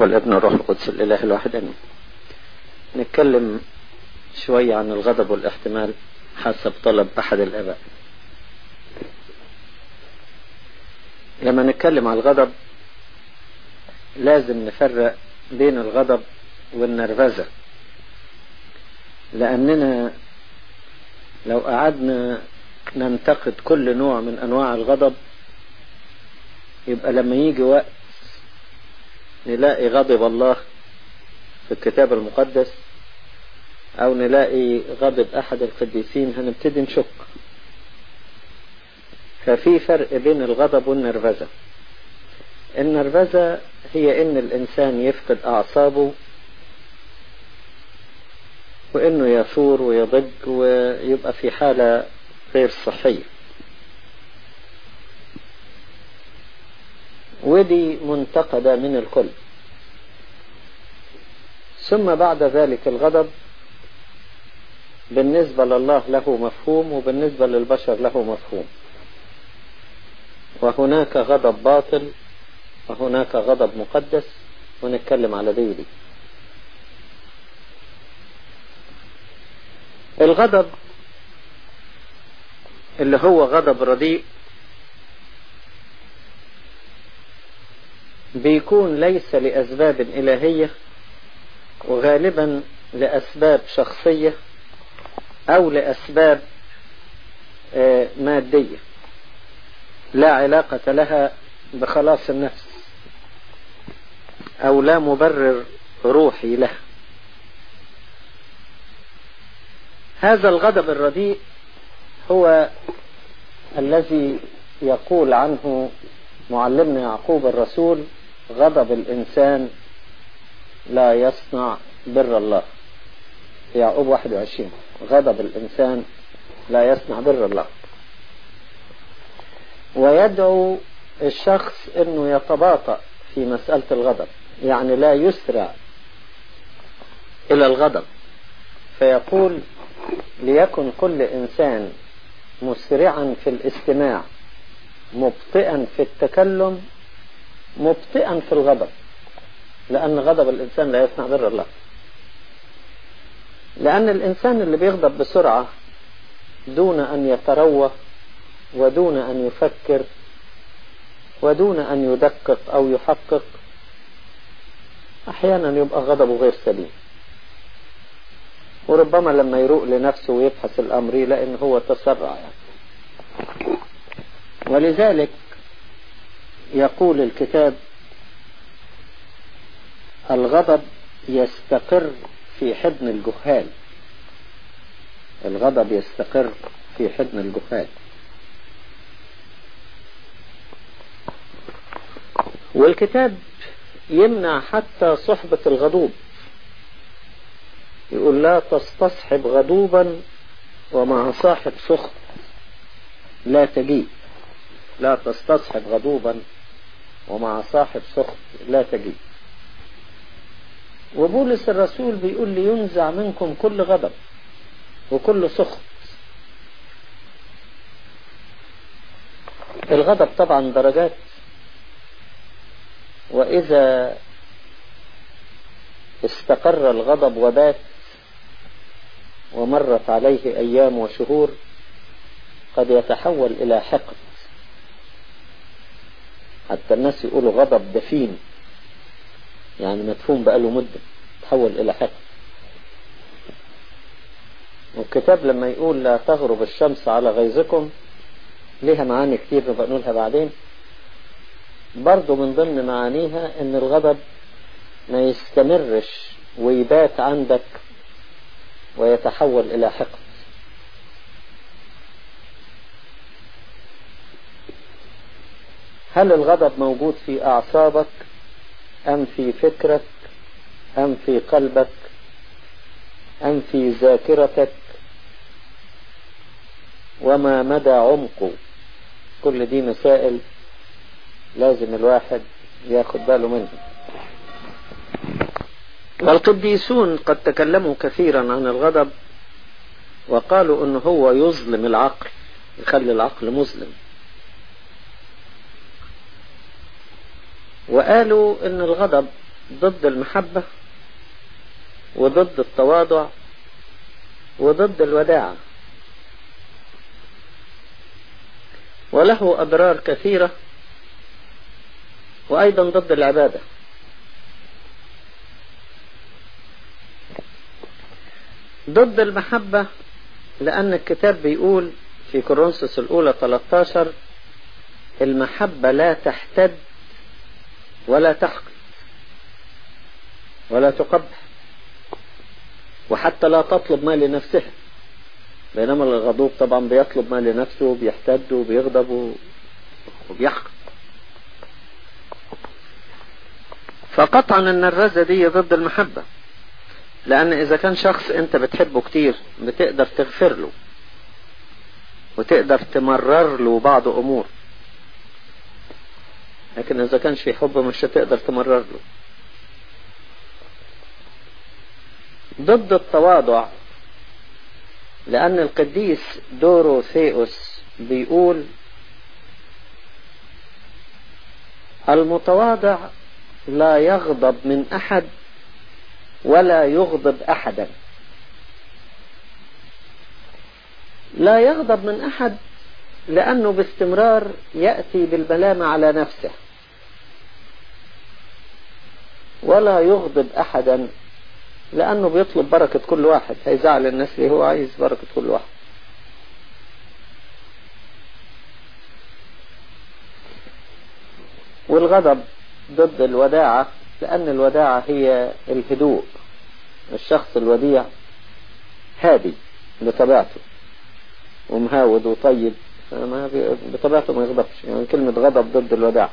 والابن والروح القدس الإله الواحد آمين. نتكلم شوية عن الغضب والاحتمال حسب طلب أحد الآباء. لما نتكلم عن الغضب لازم نفرق بين الغضب والنرفزة، لأننا لو قعدنا ننتقد كل نوع من أنواع الغضب يبقى لما يجي وقت نلاقي غضب الله في الكتاب المقدس أو نلاقي غضب أحد القديسين هنبتدي نشك. ففي فرق بين الغضب والنرفزة. النرفزة هي إن الإنسان يفقد أعصابه وإنه يثور ويضج ويبقى في حالة غير صحية، ودي منتقدة من الكل. ثم بعد ذلك الغضب بالنسبة لله له مفهوم وبالنسبة للبشر له مفهوم، وهناك غضب باطل وهناك غضب مقدس، ونتكلم على دي. الغضب اللي هو غضب رديء بيكون ليس لأسباب إلهية، وغالبا لأسباب شخصية أو لأسباب مادية لا علاقة لها بخلاص النفس أو لا مبرر روحي له. هذا الغضب الرديء هو الذي يقول عنه معلمنا يعقوب الرسول: غضب الإنسان لا يصنع بر الله. في يعقوب 21 غضب الإنسان لا يصنع بر الله. ويدعو الشخص انه يتباطأ في مسألة الغضب، يعني لا يسرع الى الغضب، فيقول: ليكن كل انسان مسرعا في الاستماع، مبطئا في التكلم، مبطئا في الغضب، لان غضب الانسان لا يصنع بر الله. لان الانسان اللي بيغضب بسرعة دون ان يتروى ودون ان يفكر ودون أن يدقق أو يحقق أحيانا يبقى غضبه غير سليم، وربما لما يروق لنفسه ويبحث الأمر يلاقي إن هو تسرع يعني. ولذلك يقول الكتاب: الغضب يستقر في حضن الجهال. الغضب يستقر في حضن الجهال. والكتاب يمنع حتى صحبة الغضوب، يقول: لا تستصحب غضوبا ومع صاحب سخط لا تجيء. لا تستصحب غضوبا ومع صاحب سخط لا تجيء. وبولس الرسول بيقول: لي ينزع منكم كل غضب وكل سخط. الغضب طبعا درجات، وإذا استقر الغضب وبات ومرت عليه أيام وشهور قد يتحول إلى حقد. حتى الناس يقولوا غضب دفين، يعني مدفون بقاله مدة، تحول إلى حقد. والكتاب لما يقول: لا تغرب الشمس على غيظكم، ليها معاني كتير نبقى نقولها بعدين. برضو من ضمن معانيها ان الغضب ما يستمرش ويبات عندك ويتحول الى حقد. هل الغضب موجود في اعصابك ام في فكرك ام في قلبك ام في ذاكرتك؟ وما مدى عمقه؟ كل دي مسائل لازم الواحد ياخد باله منه. والقديسون قد تكلموا كثيرا عن الغضب وقالوا انه هو يظلم العقل، يخلي العقل مظلم. وقالوا ان الغضب ضد المحبة وضد التواضع وضد الوداعة، وله أضرار كثيرة، وأيضا ضد العبادة. ضد المحبة لأن الكتاب بيقول في كورنثوس الأولى 13 المحبة لا تحتد ولا تحقد ولا تقبح، وحتى لا تطلب ما لنفسها، بينما الغضوب طبعا بيطلب ما لنفسه وبيحتد وبيغضب وبيحقد. فقطعا ان الرزة دي ضد المحبة، لان اذا كان شخص انت بتحبه كتير بتقدر تغفر له وتقدر تمرر له بعض امور، لكن اذا كانش في حب مش هتقدر تمرر له. ضد التواضع لأن القديس دوروثيوس بيقول المتواضع لا يغضب من أحد ولا يغضب أحدا. لا يغضب من أحد لأنه باستمرار يأتي بالملامة على نفسه، ولا يغضب أحدا لأنه بيطلب بركة كل واحد، هيزعل الناس ليه؟ هو عايز بركة كل واحد. والغضب ضد الوداعة لأن الوداعة هي الهدوء. الشخص الوديع هادي بطبيعته ومهاود وطيب، بطبيعته ما يغضبش، يعني كلمة غضب ضد الوداعة.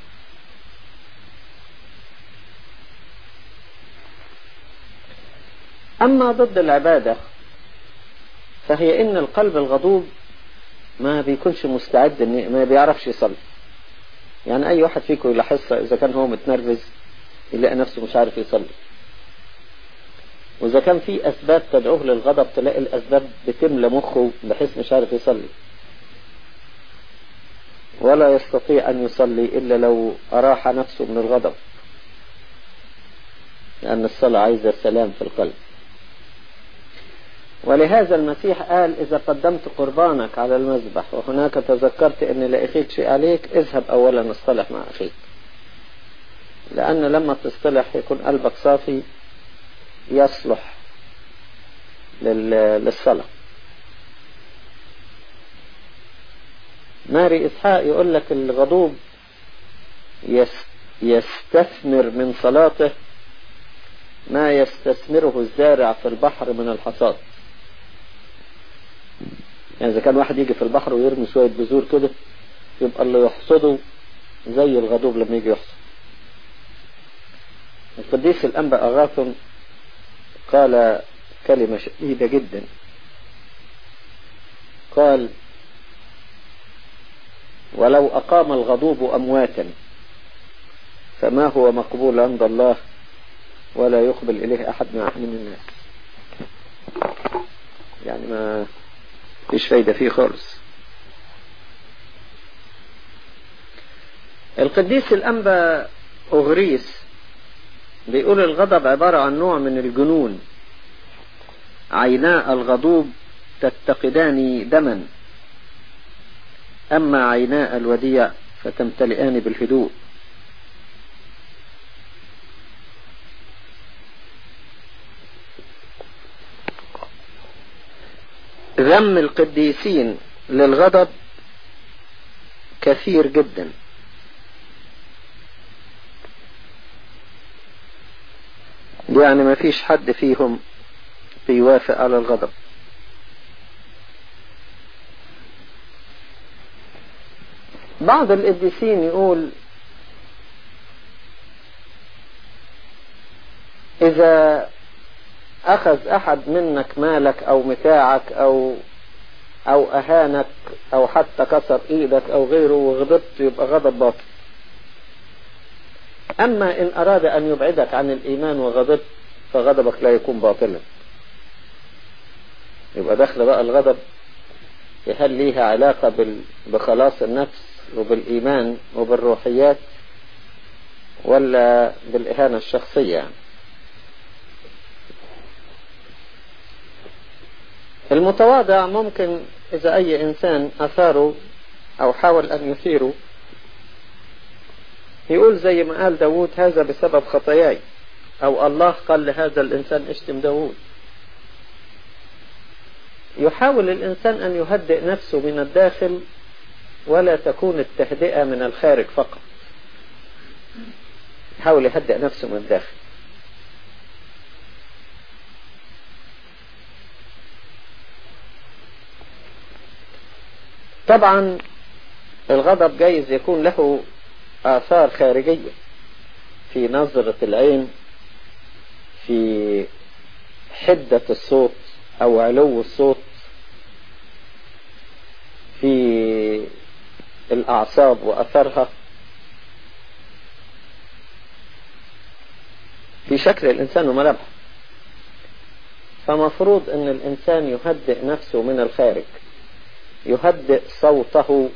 أما ضد العبادة فهي إن القلب الغضوب ما بيكونش مستعد، ما بيعرفش يصلي. يعني أي واحد فيكم يلاحظها إذا كان هو متنرفز يلاقي نفسه مش عارف يصلي، وإذا كان في أسباب تدعوه للغضب تلاقي الأسباب بتملى مخه بحيث مش عارف يصلي، ولا يستطيع أن يصلي إلا لو أراح نفسه من الغضب، لأن الصلاة عايزة سلام في القلب. ولهذا المسيح قال إذا قدمت قربانك على المذبح وهناك تذكرت أن لأخيك شيء عليك اذهب أولا اصطلح مع أخيك، لأن لما تصطلح يكون قلبك صافي يصلح للصلاة. ماري إسحاق يقول لك الغضوب يستثمر من صلاته ما يستثمره الزارع في البحر من الحصاد. يعني إذا كان واحد يجي في البحر ويرمي شوية بذور كده يبقى اللي يحصده زي الغضوب لما يجي يحصد. القديس الأنبا أغاثم قال كلمة شديدة جدا، قال ولو أقام الغضوب أمواتا فما هو مقبول عند الله ولا يقبل إليه أحد من الناس. يعني ما فيش فايدة فيه خالص. القديس الأنبا أغريس بيقول الغضب عبارة عن نوع من الجنون، عيناء الغضوب تتقدان دما، أما عيناء الوديع فتمتلئان بالهدوء. ذم القديسين للغضب كثير جدا، يعني ما فيش حد فيهم بيوافق على الغضب. بعض القديسين يقول إذا أخذ أحد منك مالك أو متاعك أو أهانك أو حتى كسر إيدك أو غيره وغضبت يبقى غضب باطل. أما إن أراد أن يبعدك عن الإيمان وغضبت فغضبك لا يكون باطلا. يبقى داخل بقى الغضب هل ليها علاقة بخلاص النفس وبالإيمان وبالروحيات، ولا بالإهانة الشخصية يعني. المتواضع ممكن إذا أي إنسان أثاره أو حاول أن يثيره يقول زي ما قال داود هذا بسبب خطاياي، أو الله قال لهذا الإنسان اشتم داود. يحاول الإنسان أن يهدئ نفسه من الداخل، ولا تكون التهدئة من الخارج فقط. يحاول يهدئ نفسه من الداخل. طبعا الغضب جايز يكون له آثار خارجية في نظرة العين، في حدة الصوت أو علو الصوت، في الأعصاب وأثرها، في شكل الإنسان وملامحه. فمفروض أن الإنسان يهدئ نفسه من الخارج، يهدئ صوته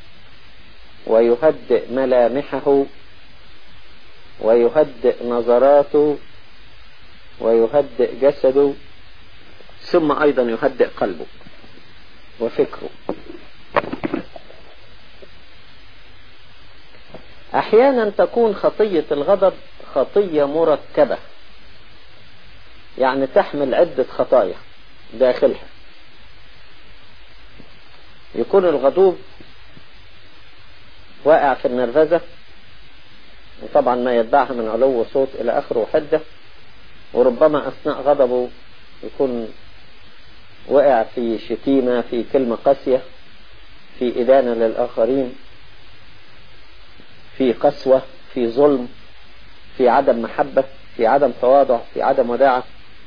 ويهدئ ملامحه ويهدئ نظراته ويهدئ جسده، ثم أيضا يهدئ قلبه وفكره. أحيانا تكون خطية الغضب خطية مركبة، يعني تحمل عدة خطايا داخلها. يكون الغضوب واقع في النرفزة، وطبعا ما يتبعها من علو صوت إلى آخره وحدة، وربما أثناء غضبه يكون وقع في شتيمة، في كلمة قاسية، في إدانة للآخرين، في قسوة، في ظلم، في عدم محبة، في عدم تواضع، في عدم وداعة.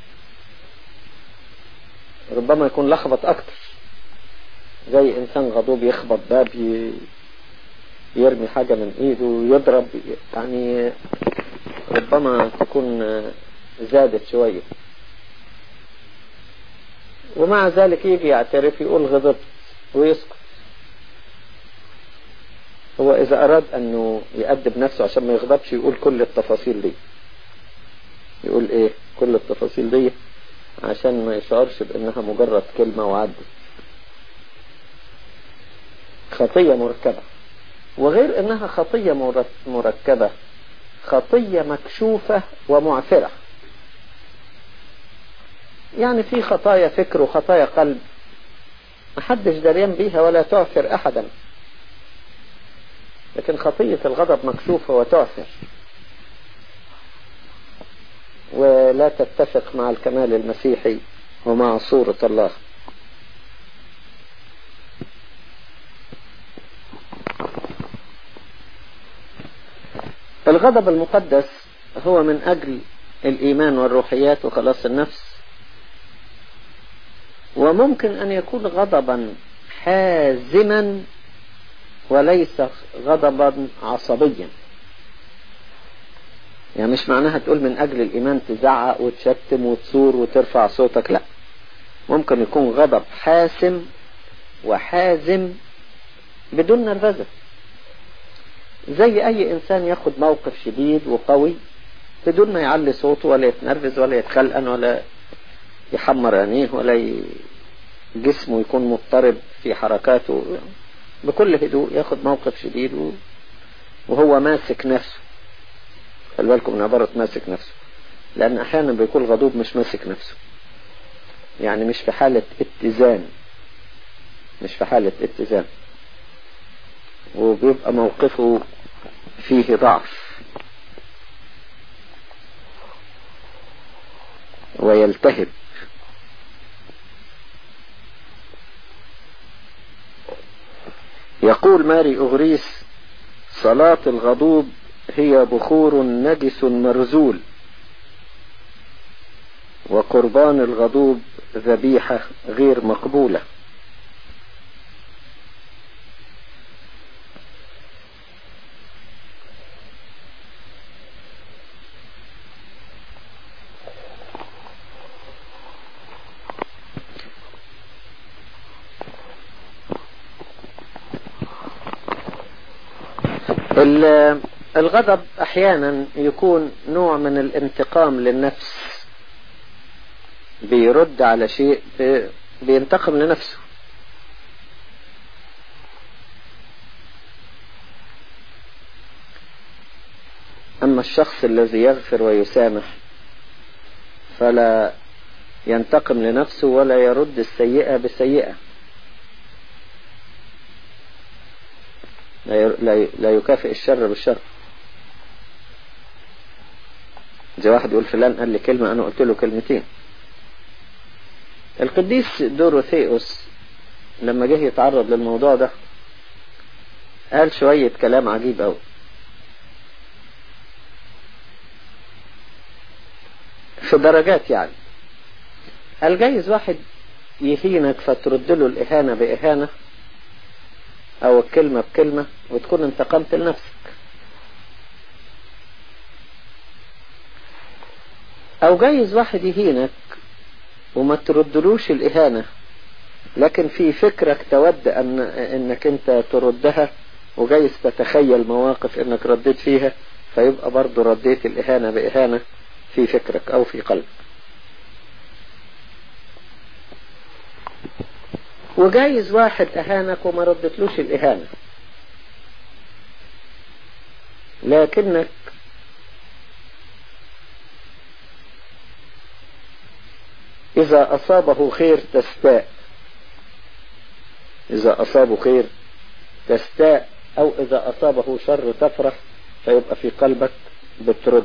ربما يكون لخبط أكتر، زي إنسان غضوب يخبط باب، يرمي حاجة من إيده، يضرب، يعني ربما تكون زادت شوية. ومع ذلك يجي يعترف يقول غضبت ويسكت. هو إذا أراد أنه يأدب نفسه عشان ما يغضبش يقول كل التفاصيل دي. يقول إيه كل التفاصيل دي؟ عشان ما يشعرش بأنها مجرد كلمة وعدت. خطية مركبة، وغير أنها خطية مركبة، خطية مكشوفة ومعثرة. يعني في خطايا فكر وخطايا قلب محدش دريان بيها ولا تعثر أحدا، لكن خطية الغضب مكشوفة وتعثر ولا تتفق مع الكمال المسيحي ومع صورة الله. الغضب المقدس هو من أجل الإيمان والروحيات وخلاص النفس، وممكن أن يكون غضبا حازما وليس غضبا عصبيا. يعني مش معناها تقول من أجل الإيمان تزعق وتشتم وتصور وترفع صوتك، لا، ممكن يكون غضب حاسم وحازم بدون نرفزة، زي أي إنسان ياخد موقف شديد وقوي بدون ما يعلي صوته ولا يتنرفز ولا يتخلقن ولا يحمر عينيه ولا جسمه يكون مضطرب في حركاته، بكل هدوء ياخد موقف شديد وهو ماسك نفسه. خلي بالكم من عبارة ماسك نفسه، لأن أحيانا بيكون غضوب مش ماسك نفسه، يعني مش في حالة اتزان، وبيبقى موقفه فيه ضعف ويلتهب. يقول ماري أغريس: صلاة الغضوب هي بخور نجس مرزول، وقربان الغضوب ذبيحة غير مقبولة. الغضب احيانا يكون نوع من الانتقام للنفس، بيرد على شيء، بينتقم لنفسه. اما الشخص الذي يغفر ويسامح فلا ينتقم لنفسه ولا يرد السيئة بسيئة، لا يكافئ الشر بالشر. زي واحد يقول فلان قال لي كلمة أنا قلت له كلمتين. القديس دوروثيوس لما جه يتعرض للموضوع ده قال شوية كلام عجيب أوي. في درجات يعني. قال جايز واحد يهينك فترد له الإهانة بإهانة أو الكلمة بكلمة وتكون انتقمت لنفسك، أو جايز واحد يهينك وما تردلوش الإهانة لكن في فكرك تود انك انت تردها، وجايز تتخيل مواقف انك رديت فيها فيبقى برضو رديت الإهانة بإهانة في فكرك أو في قلبك. وجايز واحد أهانك وما ردتلوش الإهانة لكنك إذا أصابه خير تستاء، إذا أصابه خير تستاء، أو إذا أصابه شر تفرح، فيبقى في قلبك بترد.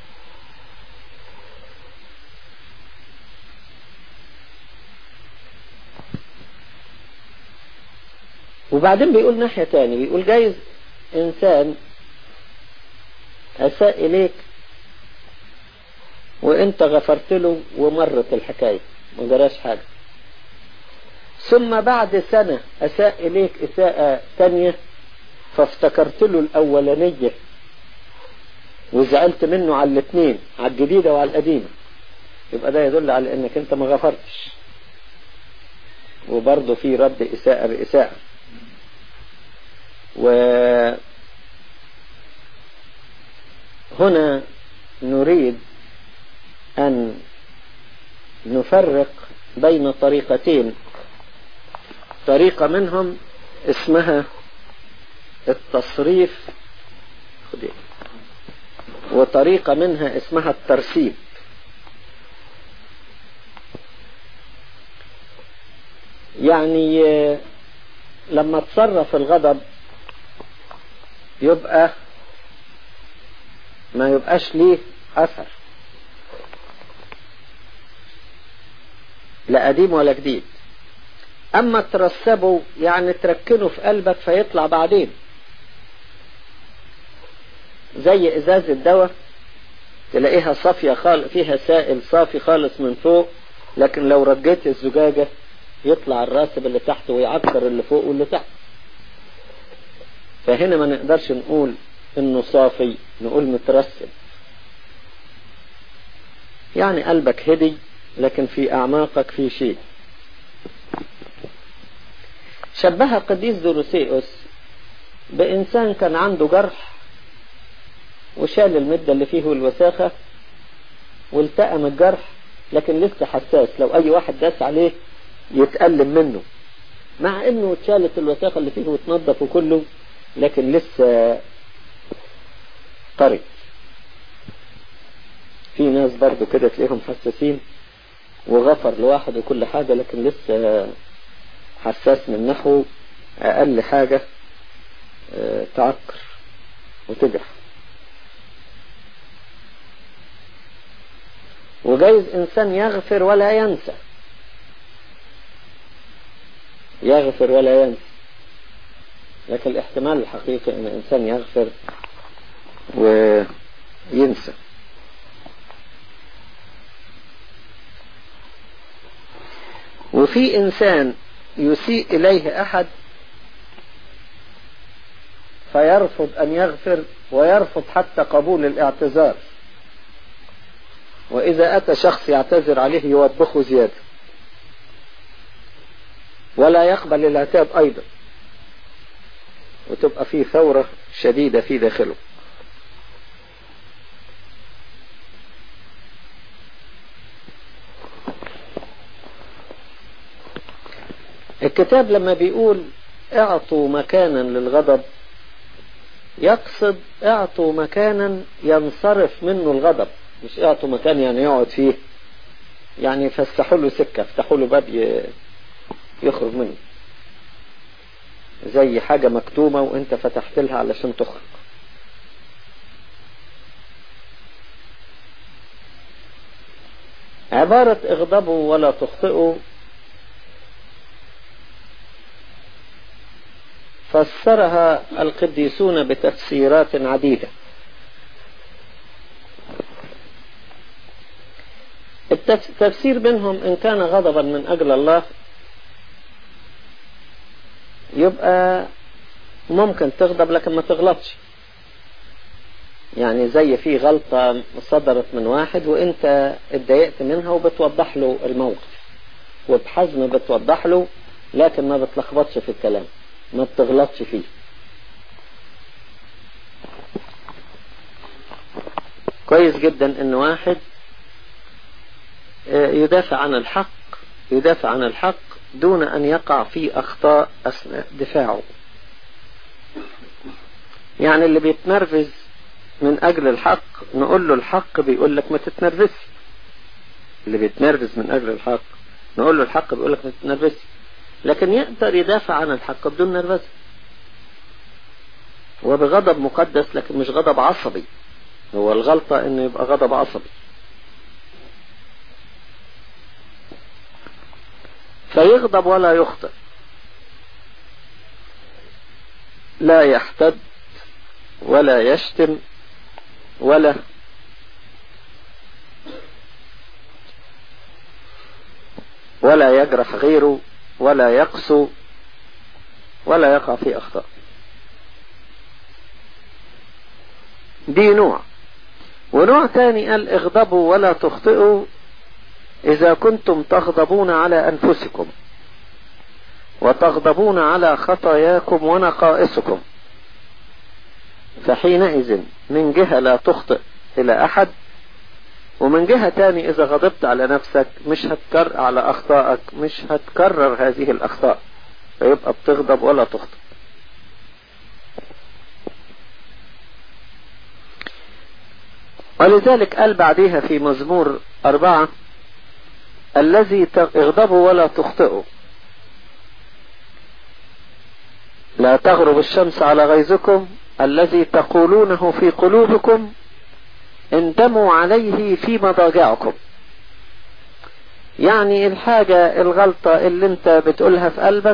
وبعدين بيقول ناحية تاني، بيقول جايز إنسان أساء إليك وإنت غفرت له ومرت الحكاية ما جراش حاجة، ثم بعد سنة أساء إليك إساءة تانية فافتكرت له الأولانية وزعلت منه على الاثنين، على الجديدة وعلى القديمة، يبقى ده يدل على إنك أنت ما غفرتش، وبرضه في رد إساءة بإساءة. وهنا نريد أن نفرق بين طريقتين، طريقة منهم اسمها التصريف وطريقة منها اسمها الترسيب. يعني لما تصرف الغضب يبقى ما يبقاش ليه أثر، لا قديم ولا جديد. أما ترسبه يعني تركنه في قلبك فيطلع بعدين، زي إزازة دواء تلاقيها صافية خالص، فيها سائل صافي خالص من فوق، لكن لو رجيت الزجاجة يطلع الراسب اللي تحت ويعكر اللي فوق واللي تحت. فهنا ما نقدرش نقول انه صافي، نقول مترسب، يعني قلبك هدي لكن في اعماقك في شيء. شبهها القديس دوروثيوس بإنسان كان عنده جرح وشال المدة اللي فيه والوساخة والتأم الجرح، لكن لسه حساس، لو أي واحد داس عليه يتألم منه، مع إنه اتشالت الوساخة اللي فيه وتنظف كله، لكن لسه طري. في ناس برضو كده تلاقيهم حساسين وغفر لواحد وكل حاجة، لكن لسه حساس من نحو أقل حاجة تعكر وتجرح. وجايز إنسان يغفر ولا ينسى، يغفر ولا ينسى، لكن الاحتمال الحقيقي أن إنسان يغفر وينسى. وفي إنسان يسيء إليه أحد فيرفض أن يغفر ويرفض حتى قبول الاعتذار، وإذا أتى شخص يعتذر عليه يوبخه زيادة ولا يقبل العتاب أيضا، وتبقى فيه ثورة شديدة في داخله. الكتاب لما بيقول اعطوا مكانا للغضب يقصد اعطوا مكانا ينصرف منه الغضب، مش اعطوا مكان يعني يقعد فيه، يعني فسحوا له سكة، افتحوا له باب يخرج منه، زي حاجة مكتومة وانت فتحت لها علشان تخرج. عبارة اغضبوا ولا تخطئوا فسرها القديسون بتفسيرات عديدة. التفسير منهم إن كان غضبا من أجل الله يبقى ممكن تغضب لكن ما تغلطش، يعني زي في غلطة صدرت من واحد وانت اتضايقت منها وبتوضح له الموقف وبحزم بتوضح له، لكن ما بتلخبطش في الكلام، ما بتغلطش فيه. كويس جدا ان واحد يدافع عن الحق دون ان يقع في اخطاء اثناء دفاعه. يعني اللي بيتنرفز من اجل الحق نقول له الحق بيقول لك ما تتنرفزش، اللي بيتنرفز من اجل الحق نقول له الحق بيقول لك ما تتنرفزش، لكن يقدر يدافع عن الحق بدون نرفزه وبغضب مقدس، لكن مش غضب عصبي. هو الغلطة انه يبقى غضب عصبي. فيغضب ولا يخطئ، لا يحتد ولا يشتم ولا يجرح غيره ولا يقسو ولا يقع في أخطاء. دي نوع. ونوع تاني قال اغضبوا ولا تخطئوا إذا كنتم تغضبون على أنفسكم وتغضبون على خطاياكم ونقائصكم، فحينئذ من جهة لا تخطئ إلى أحد، ومن جهة تاني إذا غضبت على نفسك مش هتكرر على أخطائك، مش هتكرر هذه الأخطاء، فيبقى بتغضب ولا تخطئ. ولذلك قال بعدها في مزمور 4 الذي اغضبوا ولا تخطئوا، لا تغرب الشمس على غيظكم، الذي تقولونه في قلوبكم اندموا عليه في مضاجعكم. يعني الحاجة الغلطة اللي انت بتقولها في قلبك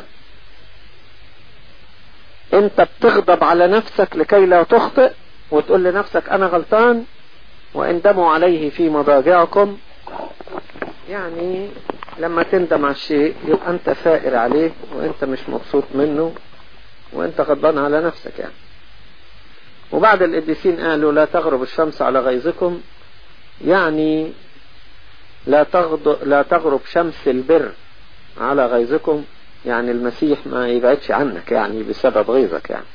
انت بتغضب على نفسك لكي لا تخطئ وتقول لنفسك انا غلطان، واندموا عليه في مضاجعكم. يعني لما تندم على الشيء يبقى انت ثائر عليه وانت مش مبسوط منه وانت غضبان على نفسك يعني. وبعد القديسين قالوا لا تغرب الشمس على غيظكم، يعني لا تغرب شمس البر على غيظكم، يعني المسيح ما يبعدش عنك يعني بسبب غيظك يعني.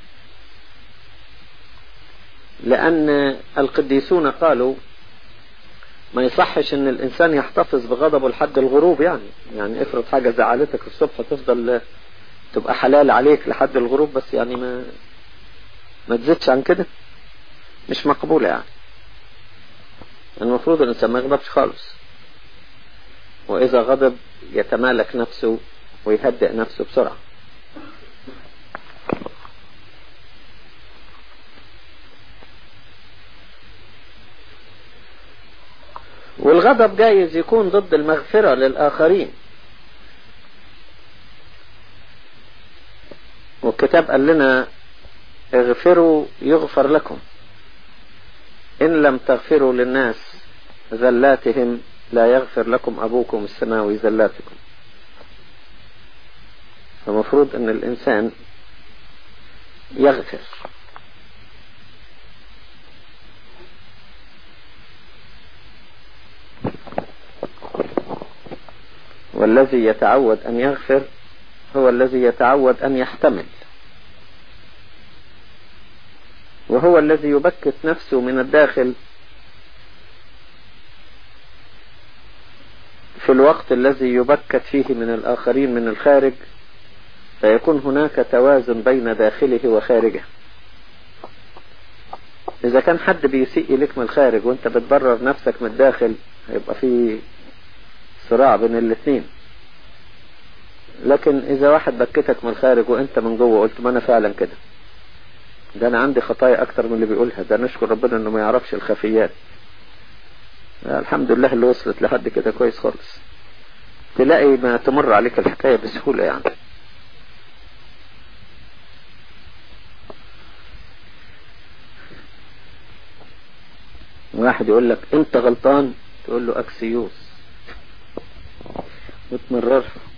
لأن القديسون قالوا ما يصحش ان الانسان يحتفظ بغضبه لحد الغروب، يعني افرض حاجة زعلتك الصبح تفضل تبقى حلال عليك لحد الغروب، بس يعني ما تزيدش عن كده، مش مقبولة يعني. المفروض الانسان ما يغضبش خالص، واذا غضب يتمالك نفسه ويهدئ نفسه بسرعة. والغضب جايز يكون ضد المغفرة للآخرين، والكتاب قال لنا اغفروا يغفر لكم، إن لم تغفروا للناس زلاتهم لا يغفر لكم أبوكم السماوي زلاتكم. فمفروض أن الإنسان يغفر. والذي يتعود أن يغفر هو الذي يتعود أن يحتمل، وهو الذي يبكت في الوقت الذي يبكت فيه من الآخرين من الخارج، فيكون هناك توازن بين داخله وخارجه. إذا كان حد بيسيء إليك من الخارج وانت بتبرر نفسك من الداخل، هيبقى في صراع بين الاثنين. لكن إذا واحد بكتك من الخارج وانت من جوه قلت ما أنا فعلا كده، ده أنا عندي خطايا أكتر من اللي بيقولها، ده نشكر ربنا إنه ما يعرفش الخفيات، الحمد لله اللي وصلت لحد كده كويس خالص، تلاقي ما تمر عليك الحكاية بسهولة يعني. واحد يقول لك انت غلطان، تقول له اكسيوس وتمررها.